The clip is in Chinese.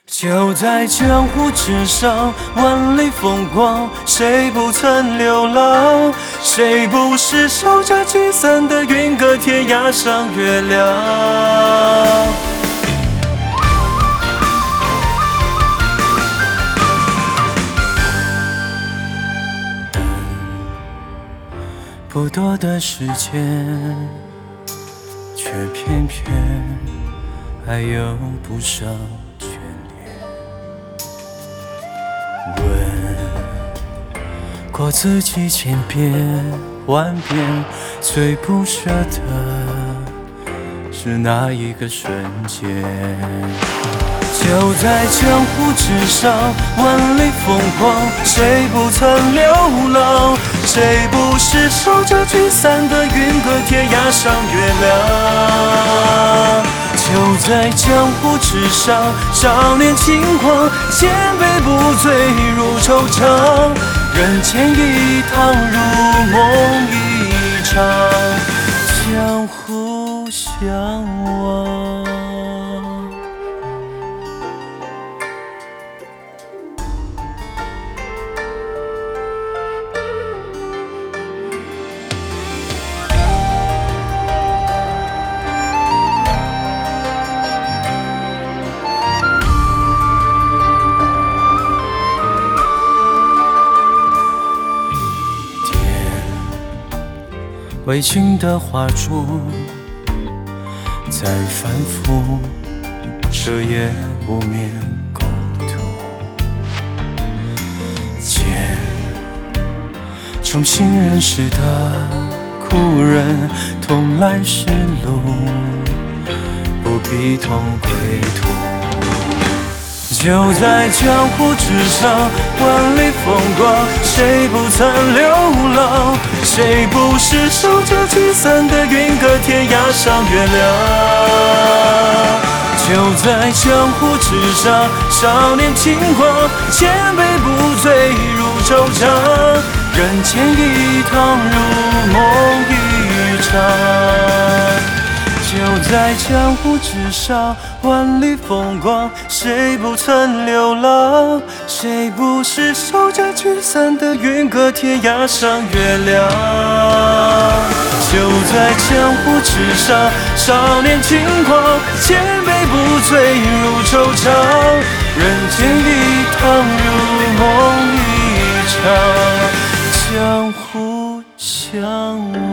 就在江湖之上，万里风光，谁不曾流浪？谁不是守着聚散的云，隔天涯上月亮？不多的时间，却偏偏还有不少眷恋。问过自己千遍万遍，最不舍的是哪一个瞬间？就在江湖之上，万里风光，谁不曾流浪？谁不是守着聚散的云，隔天涯上月亮？就在江湖之上，少年轻狂，千杯不醉如惆怅，人间一趟如梦一场，江湖相望。未尽的画柱在反复，彻夜不眠共度。见重新认识的故人，同来时路，不必同归途。就在江湖之上，万里风光，谁不曾流浪？谁不是守着聚散的云，隔天涯上月亮？就在江湖之上，少年轻狂，千杯不醉如惆怅，人间一趟如梦一场。就在江湖之上，万里风光，谁不曾流浪？谁不是守着聚散的云，隔天涯上月亮？就在江湖之上，少年轻狂，千杯不醉如惆怅，人间一趟如梦一场，江湖相望。